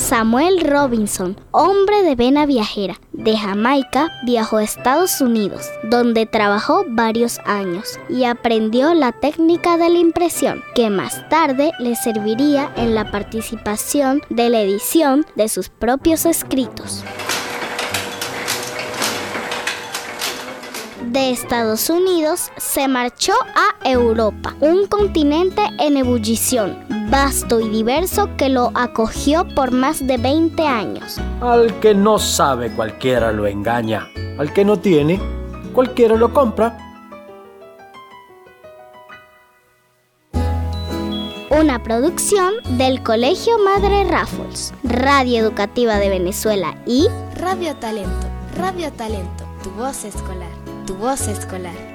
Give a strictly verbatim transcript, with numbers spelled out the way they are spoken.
Samuel Robinson, hombre de vena viajera, de Jamaica, viajó a Estados Unidos, donde trabajó varios años y aprendió la técnica de la impresión, que más tarde le serviría en la participación de la edición de sus propios escritos. De Estados Unidos se marchó a Europa, un continente en ebullición, vasto y diverso que lo acogió por más de veinte años. Al que no sabe cualquiera lo engaña, al que no tiene cualquiera lo compra. Una producción del Colegio Madre Raffles, Radio Educativa de Venezuela y Radio Talento, Radio Talento, tu voz escolar, tu voz escolar.